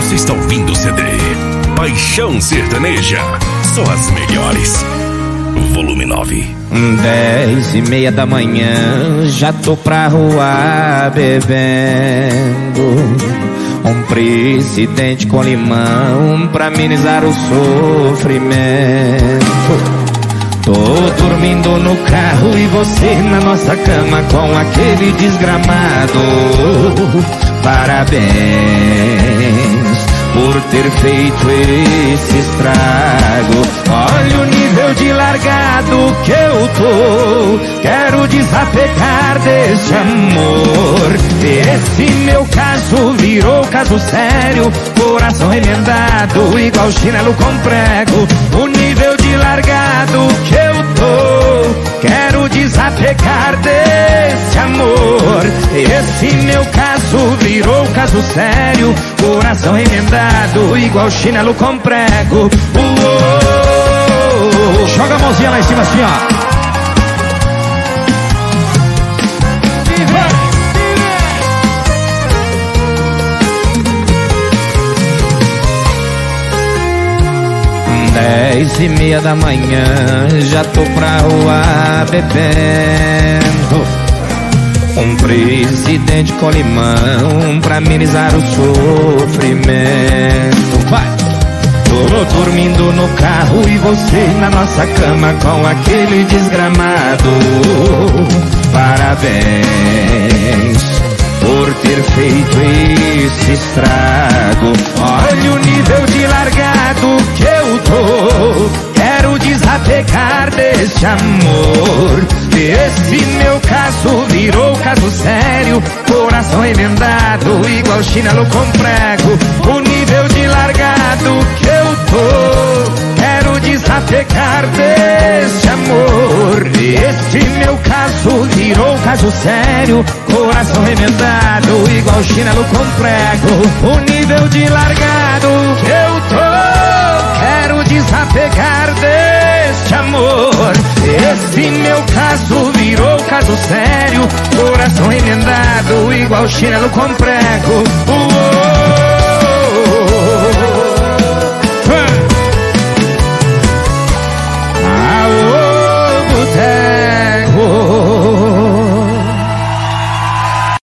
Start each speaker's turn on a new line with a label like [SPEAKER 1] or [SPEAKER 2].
[SPEAKER 1] Você está ouvindo o CD Paixão Sertaneja. Só as melhores. Volume 9.
[SPEAKER 2] 10:30 da manhã, já tô pra rua bebendo um presidente com limão pra amenizar o sofrimento. Tô dormindo no carro e você na nossa cama com aquele desgramado. Parabéns por ter feito esse estrago. Olha o nível de largado que eu tô. Quero desapegar desse amor. Esse meu caso virou caso sério. Coração remendado igual chinelo com prego. O nível de largado que eu tô. Quero desapegar desse amor. Esse meu caso virou caso sério. Coração remendado igual chinelo com prego.
[SPEAKER 3] Joga a mãozinha lá em cima assim, ó.
[SPEAKER 2] 10:30 da manhã, já tô pra rua bebendo um presidente com limão pra amenizar o sofrimento. Vai! Tô dormindo no carro e você na nossa cama com aquele desgramado. Parabéns por ter feito esse estrago. Olha o nível de largado que eu tô. Quero desapegar desse amor. Esse meu caso virou caso sério. Coração emendado igual chinelo com prego. O nível de largado que eu tô. Quero desapegar desse amor. Esse meu caso virou caso sério. Coração remendado igual chinelo com prego. O nível de largado que eu tô. Quero desapegar desse amor. Esse meu caso virou caso sério. Coração remendado igual chinelo com prego.